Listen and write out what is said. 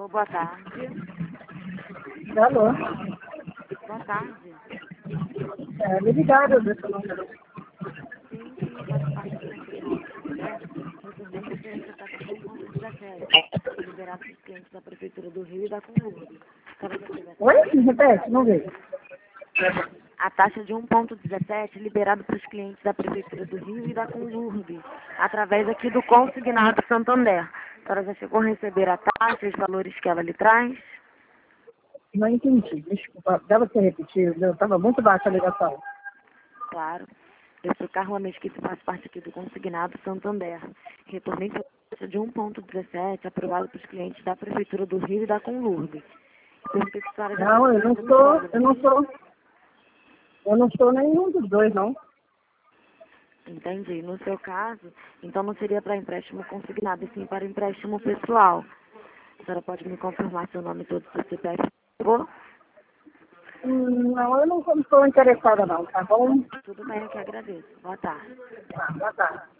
Alô, boa tarde. Alô? Boa tarde. Me ligaram desse número. Sim, faz parte do consignado do Santander. Retornei referente à taxa de 1,17, liberado para os clientes da Prefeitura do Rio e da Conlurb. Para receber essa Oi? taxa, Repete, não vi. a taxa de 1,17 liberado para os clientes da Prefeitura do Rio e da Conlurb, através aqui do consignado Santander. A senhora já chegou a receber a taxa, os valores que ela lhe traz? Não entendi. Desculpa. Dá você repetir? Estava muito baixa a ligação. Claro. Eu sou Carla Mesquita e faço parte aqui do consignado Santander. Retornei para a taxa de 1,17 aprovado para os clientes da Prefeitura do Rio e da Conlurb. Perguntei se a senhora já Não, recebeu algum valor. eu não sou nenhum dos dois, não. Entendi. No seu caso, então não seria para empréstimo consignado, e sim para empréstimo pessoal. A senhora pode me confirmar seu nome todo, seu CPF, por favor? Não, eu não estou interessada, não, tá bom? Tudo bem, eu que agradeço. Boa tarde. Tá, boa tarde.